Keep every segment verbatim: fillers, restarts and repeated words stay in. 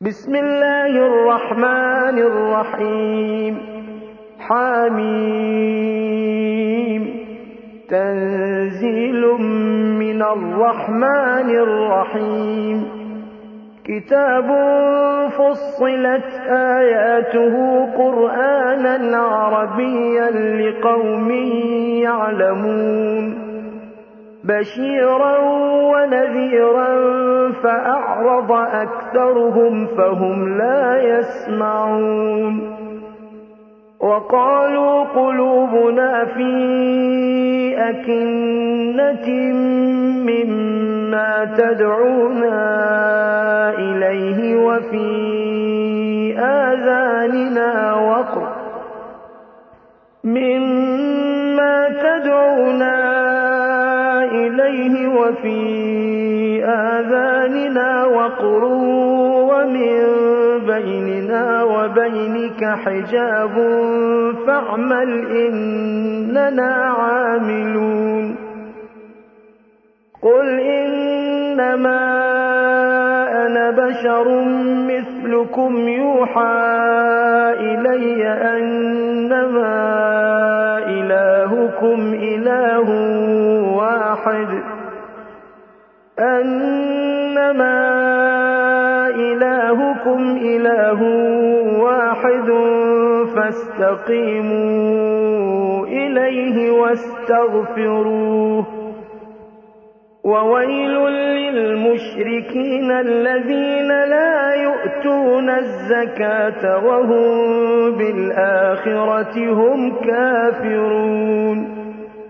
بسم الله الرحمن الرحيم حميم تنزيل من الرحمن الرحيم كتاب فصلت آياته قرآنا عربيا لقوم يعلمون بشيرا ونذيرا فأعرض أكثرهم فهم لا يسمعون وقالوا قلوبنا في أكنة مما تدعونا إليه وفي آذاننا وقر مما تدعونا إليه وفي آذاننا وقر ومن بيننا وبينك حجاب فاعمل إننا عاملون قل إنما أنا بشر مثلكم يوحى إلي أنما إلهكم إله واحد أنما إلهكم إله واحد فاستقيموا إليه واستغفروه وويل للمشركين الذين لا يؤتون الزكاة وهم بالآخرة هم كافرون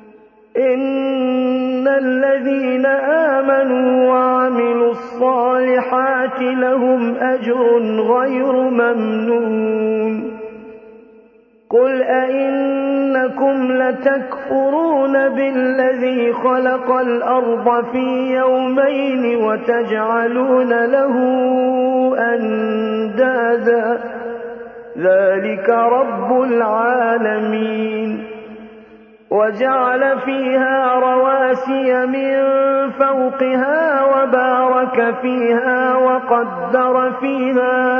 إن الذين آمنوا وعملوا الصالحات لهم أجر غير ممنون قل أئنكم لتكفرون بالذي خلق الأرض في يومين وتجعلون له أندادا ذلك رب العالمين وجعل فيها رواسي من فوقها وبارك فيها وقدر فيها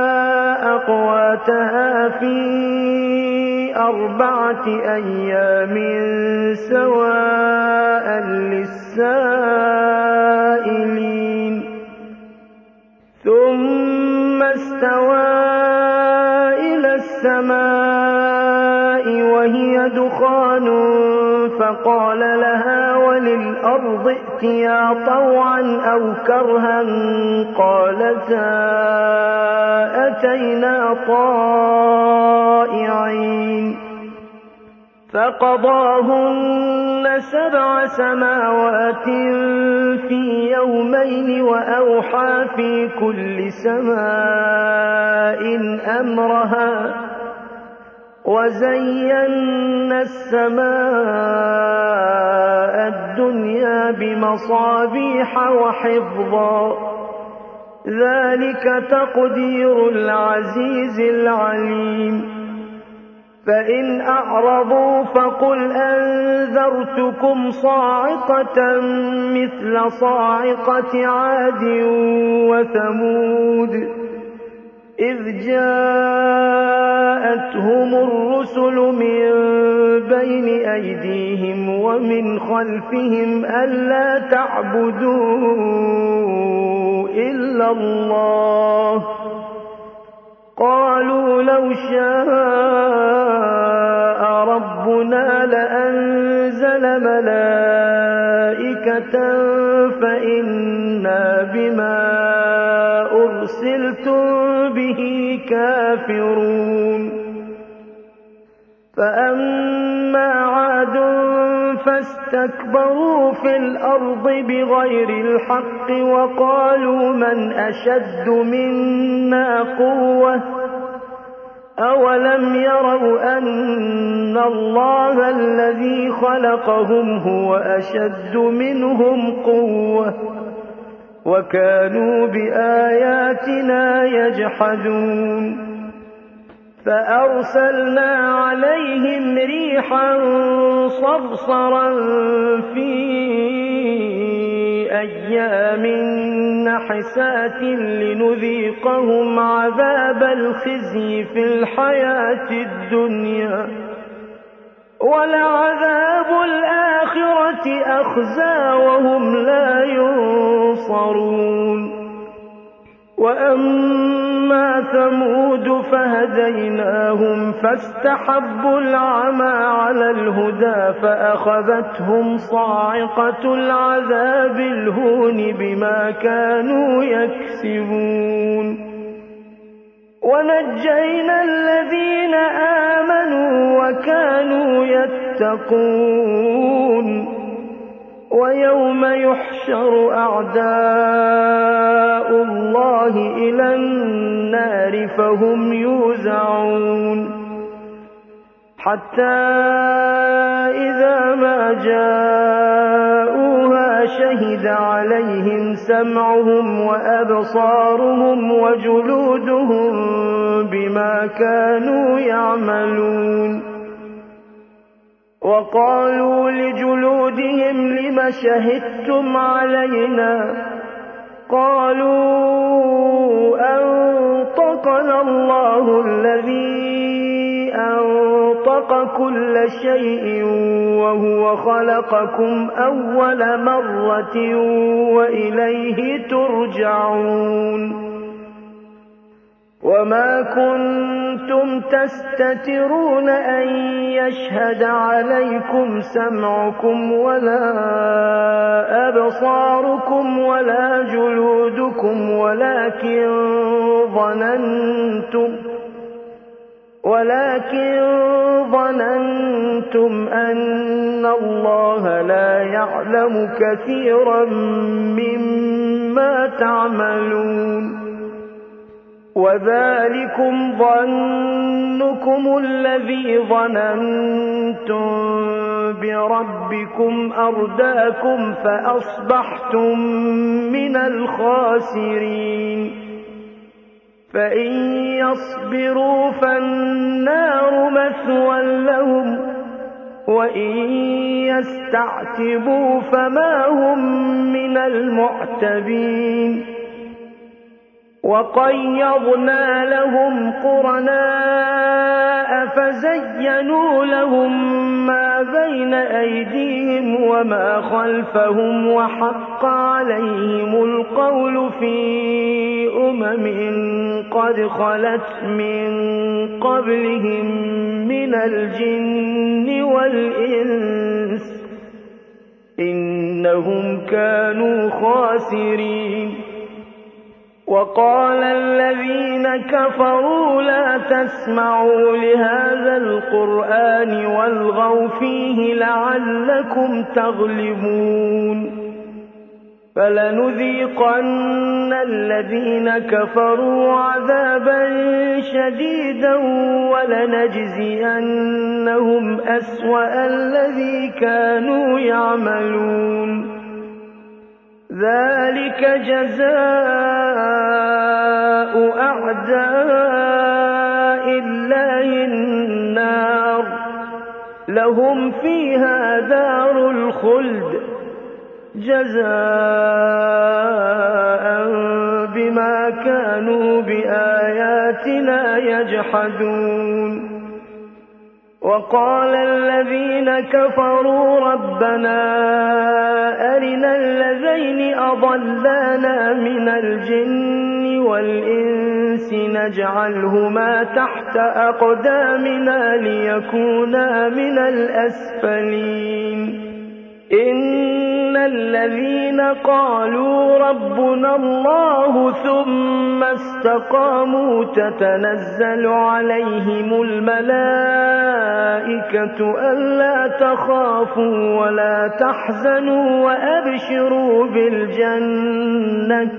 أقواتها في أربعة أيام سواء للسائلين ثم استوى إلى السماء وهي دخان فقال لها وللأرض ائتيا طوعا أو كرها قالتا أتينا طائعين فقضاهن سبع سماوات في يومين وأوحى في كل سماء أمرها وزينا السماء الدنيا بمصابيح وحفظا ذلك تقدير العزيز العليم فإن أعرضوا فقل أنذرتكم صاعقة مثل صاعقة عاد وثمود إذ جاءتهم الرسل من بين أيديهم ومن خلفهم ألا تعبدوا إلا الله قالوا لو شاء ربنا لأنزل ملائكة فإنا بما أرسلتم به كافرون فأما عاد فاستكبروا في الأرض بغير الحق وقالوا من أشد منا قوة أولم يروا أن الله الذي خلقهم هو أشد منهم قوة وكانوا بآياتنا يجحدون فأرسلنا عليهم ريحا صرصرا في أيام نحسات لنذيقهم عذاب الخزي في الحياة الدنيا ولعذاب الآخرة أخزى وهم لا ينصرون وأما ثمود فهديناهم فاستحبوا العمى على الهدى فأخذتهم صاعقة العذاب الهون بما كانوا يكسبون ونجينا الذين آمنوا وكانوا يتقون ويوم يحشر أعداء الله إلى النار فهم يوزعون حتى إذا ما جاءوها شهد عليهم سمعهم وأبصارهم وجلودهم بما كانوا يعملون وقالوا لجلودهم لم شهدتم علينا قالوا أنطقنا الله الذي أنطق كل شيء وهو خلقكم أول مرة وإليه ترجعون وما كنتم تستترون أن يشهد عليكم سمعكم ولا أبصاركم ولا جلودكم ولكن ظننتم ولكن ظننتم أن الله لا يعلم كثيرا مما تعملون وذلكم ظنكم الذي ظننتم بربكم أرداكم فأصبحتم من الخاسرين فإن يصبروا فالنار مثوى لهم وإن يستعتبوا فما هم من المعتبين وقيضنا لهم قرناء فزينوا لهم ما بين أيديهم وما خلفهم وحق عليهم القول في أمم قد خلت من قبلهم من الجن والإنس إنهم كانوا خاسرين وقال الذين كفروا لا تسمعوا لهذا القرآن والغوا فيه لعلكم تغلبون فلنذيقن الذين كفروا عذابا شديدا ولنجزينهم أسوأ الذي كانوا يعملون ذلك جزاء أعداء الله النار لهم فيها دار الخلد جزاء بما كانوا بآياتنا يجحدون وقال الذين كفروا ربنا أرنا الذين أضلانا من الجن والإنس نجعلهما تحت أقدامنا ليكونا من الأسفلين إن الذين قالوا ربنا الله ثم استقاموا تتنزل عليهم الملائكة ألا تخافوا ولا تحزنوا وأبشروا بالجنة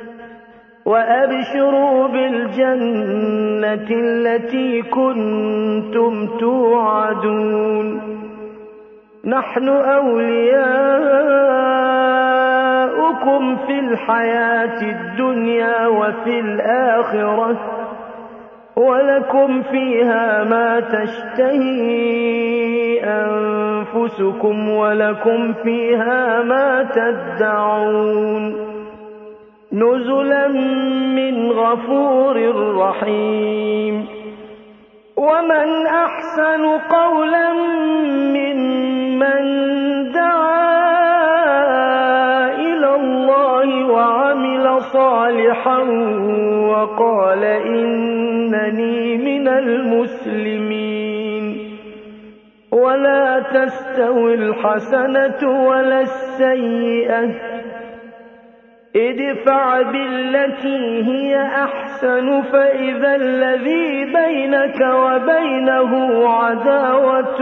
وأبشروا بالجنة التي كنتم توعدون نحن أولياؤكم في الحياة الدنيا وفي الآخرة ولكم فيها ما تشتهي أنفسكم ولكم فيها ما تدعون نزلا من غفور رحيم ومن أحسن قولا ممن دعا إلى الله وعمل صالحا وقال إنني من المسلمين ولا تستوي الحسنة ولا السيئة ادفع بالتي هي أحسن فإذا الذي بينك وبينه عداوة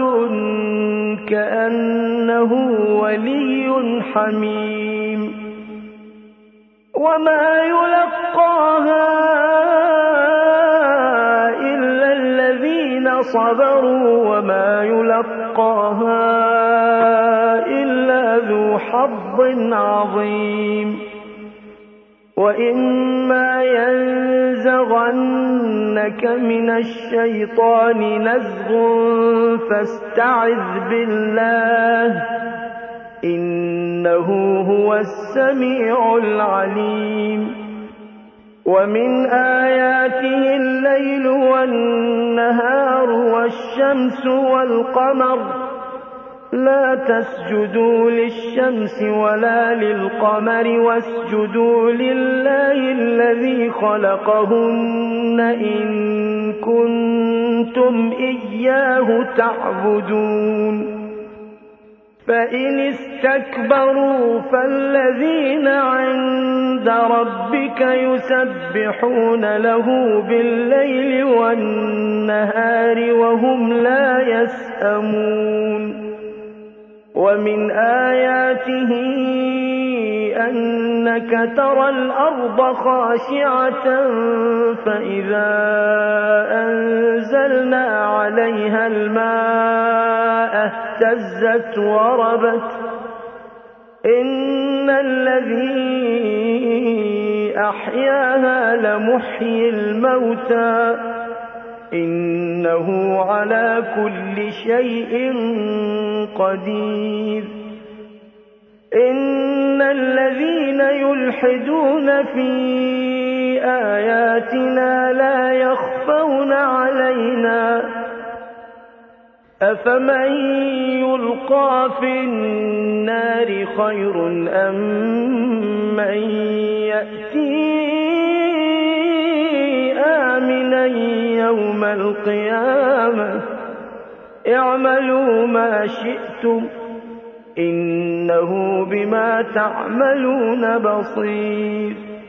كأنه ولي حميم وما يلقاها إلا الذين صبروا وما يلقاها إلا ذو حظ عظيم وإما ينزغنك من الشيطان نزغ فاستعذ بالله إنه هو السميع العليم ومن آياته الليل والنهار والشمس والقمر لا تسجدوا للشمس ولا للقمر واسجدوا لله الذي خلقهن إن كنتم إياه تعبدون فإن استكبروا فالذين عند ربك يسبحون له بالليل والنهار وهم لا يسأمون ومن آياته أنك ترى الأرض خاشعة فإذا أنزلنا عليها الماء اهتزت وربت إن الذي أحياها لمحيي الموتى إنه على كل شيء قدير إن الذين يلحدون في آياتنا لا يخفون علينا أفمن يلقى في النار خير أم من يأتي آمنا يوم القيامة اعملوا ما شئتم إنه بما تعملون بصير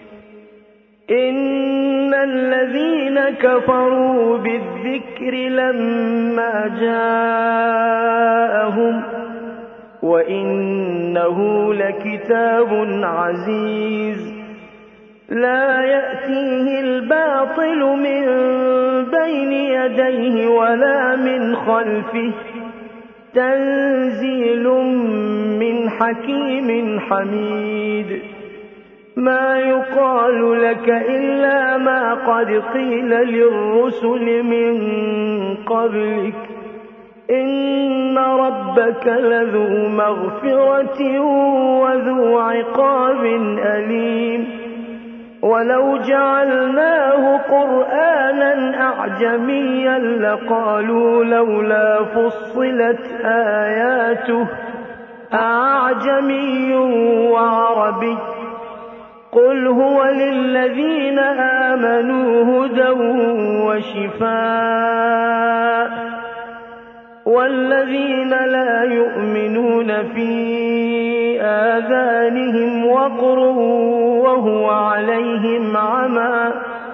إن الذين كفروا بالذكر لما جاءهم وإنه لكتاب عزيز لا يأتيه الباطل من بين يديه ولا من خلفه تنزيل من حكيم حميد ما يقال لك إلا ما قد قيل للرسل من قبلك إن ربك لذو مغفرة وذو عقاب أليم ولو جعلناه قرآنا أعجميا لقالوا لولا فصلت آياته أعجمي وعربي قل هو للذين آمنوا هدى وشفاء والذين لا يؤمنون في آذانهم وقر وهو عليهم عمى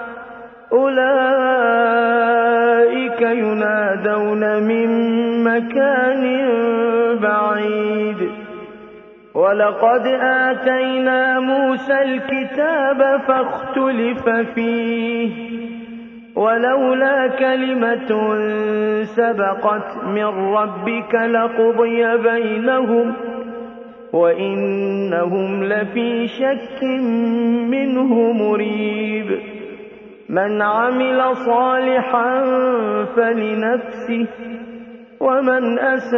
أولئك ينادون من مكان بعيد ولقد آتينا موسى الكتاب فاختلف فيه ولولا كلمة سبقت من ربك لقضي بينهم وإنهم لفي شك منه مريب من عمل صالحا فلنفسه ومن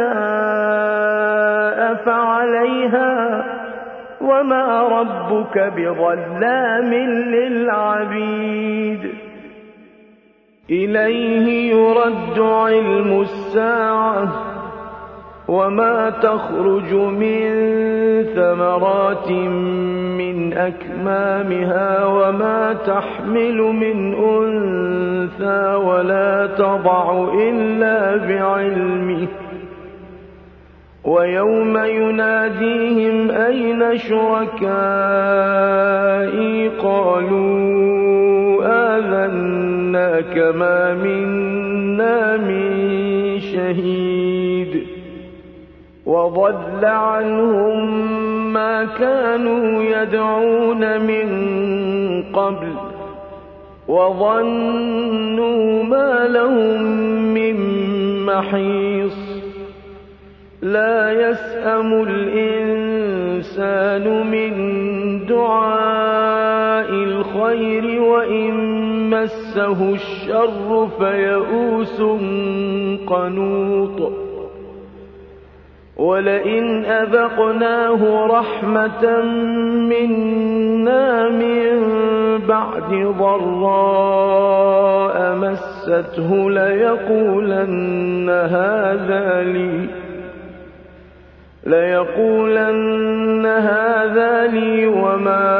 أساء فعليها وما ربك بظلام للعبيد إليه يرد علم الساعة وما تخرج من ثمرات من أكمامها وما تحمل من أنثى ولا تضع إلا بعلمه ويوم يناديهم أين شركائي قالوا آذناك ما منا من شهيد وضل عنهم ما كانوا يدعون من قبل وظنوا ما لهم من محيص لا يسأم الإنسان من دعاء الخير وإن مسه الشر فيئوس قنوط ولئن أذقناه رحمة منا من بعد ضراء مسته ليقولن هذا لي ليقولن هذا لي وما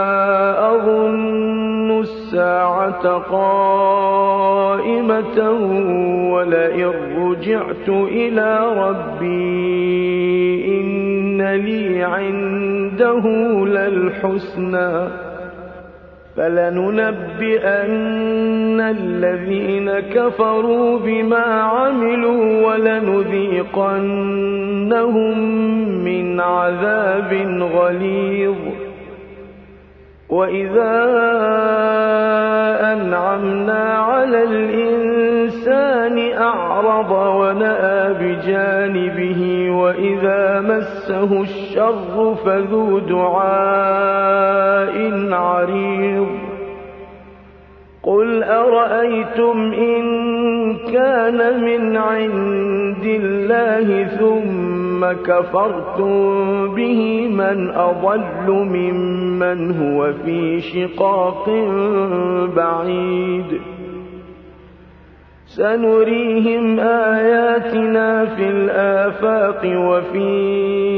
أظن الساعة قائمة ولئن رجعت إلى ربي إن لي عنده للحسنى فلننبئن الذين كفروا بما عملوا ولنذيقنهم من عذاب غليظ وإذا أنعمنا على الإنسان أعرض ونأى بجانبه وإذا مسه الشر فذو دعاء عريض قل أرأيتم إن كان من عند الله ثم كفرتم به من أضل ممن هو في شقاق بعيد سنريهم آياتنا في الآفاق وفي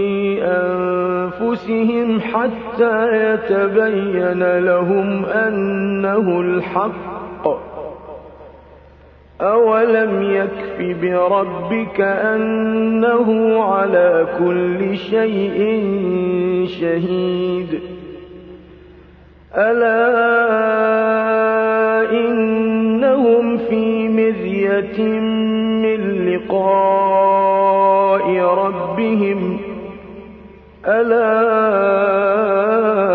أنفسهم حتى يتبين لهم أنه الحق أولم يكف بربك أنه على كل شيء شهيد ألا إنهم في مرية من لقاء ربهم ألا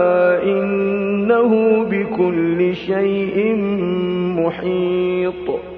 إنه بكل شيء محيط